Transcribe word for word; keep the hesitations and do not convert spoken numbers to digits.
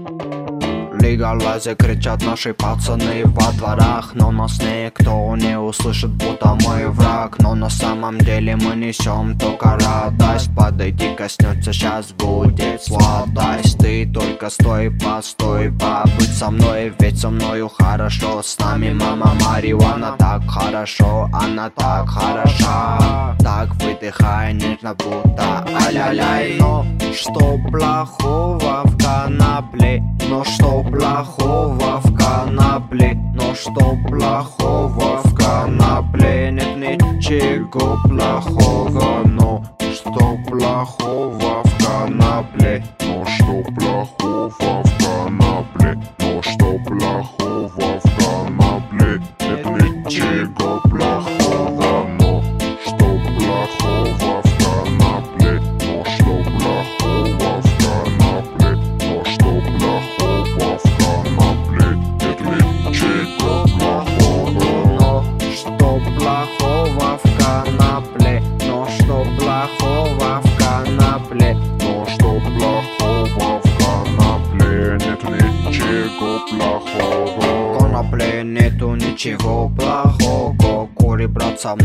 Легалайзе, кричат наши пацаны во дворах, но нас никто не услышит, будто мы враг. Но на самом деле мы несем только радость. Подойди, коснется, сейчас будет сладость. Ты только стой, постой, побудь со мной, ведь со мною хорошо. С нами мама марихуана, так хорошо, она так хороша. Так выдыхай нежно, будто ай-ля-ляй. Но что плохого в конопле? Но что плохого в конопле? Но что плохого в конопле? Нет ничего плохого. Но что плохого в конопле? Но что плохого в конопле? Но что плохого в конопле? Нет ничего плохого. Но что плохого в конопле? Но что плохого в конопле? Но что плохого в конопле? Нет ничего плохого. Но что плохого в конопле? Но что плохого в конопле? Но что плохого в конопле? Нет ничего плохого. В конопле нету ничего плохого. Кури, брат, со мной.